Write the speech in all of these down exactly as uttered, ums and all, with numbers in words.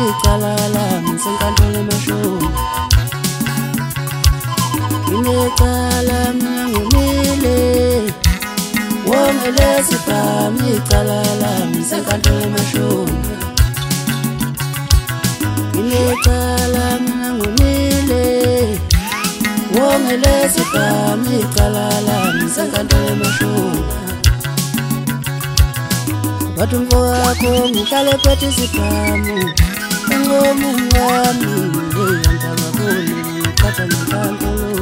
icala lami senkantolo emashumi. Inecala mina ngumile wongele sibhami icala lami senkantolo emashumi. Inecala mina ngumile wongele sibhami icala lami senkantolo emashumi. Bathi mfowakho ngihlale phethe isibhamu engomu ngami ngiyandababoni ngithatha nenkantolo.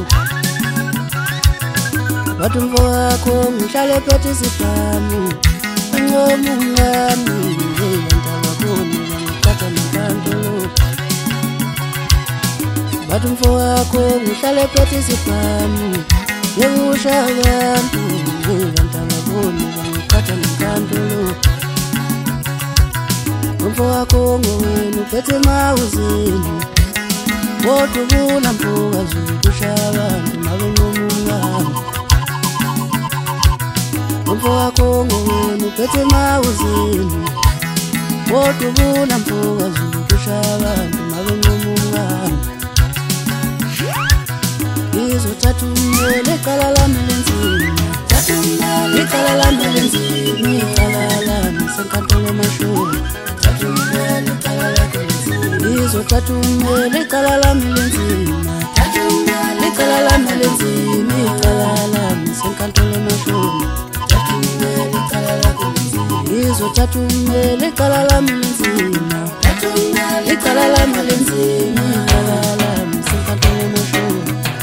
Bathi mfowakho ngihlale phethe isibhamu engomu ngami ngiyandababoni ngithatha nenkantolo. Bathi mfowakho ngihlale phethe isibhamu yekusha abantu ngiyandababoni ngithatha nenkantolo. Mfowakho ngowenu uphethe emawuzini kodwa ubuna mfokazi ukusha abantu mabe ngomungane. Mfowakho ngowenu uphethe emawuzini kodwa ubuna mfokazi ukusha abantu mabe ngomungane. Ngizothatha umyole icala lami lenzima, icala lami lenzima, icala lami senkantolo emashumi. Ngizothatha umyole icala lami lenzima, icala lami lenzima, icala lami senkantolo emashumi. Ngizothatha umyole icala lami lenzima, icala lami lenzima, icala lami senkantolo emashumi.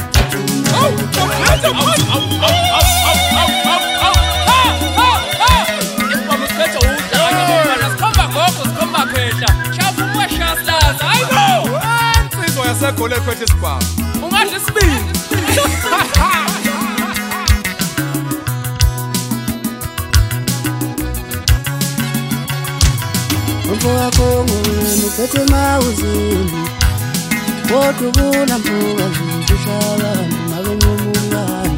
Yasekhole phethe isibhamu ungadla isibindi. Mfowakho ngowenu uphethe emawuzini kodwa ubuna mfokazi ukusha abantu mabe ngomungane.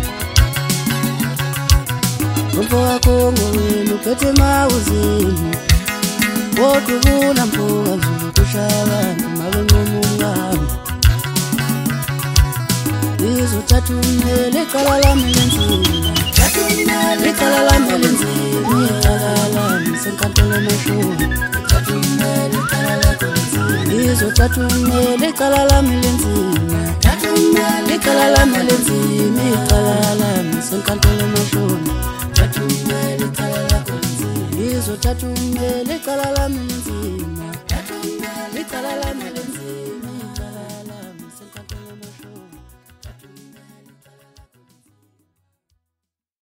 Mfowakho ngowenu uphethe emawuzini kodwa ubuna mfokazi ukusha abantu mabe ngomungane. Ngizothatha umyole icala lami lenzima, icala lami lenzima, icala lami senkantolo emashumi. Ngizothatha umyole icala lami lenzima, icala lami lenzima, icala lami senkantolo emashumi. Ngizothatha umyole icala lami lenzima, icala lami lenzima.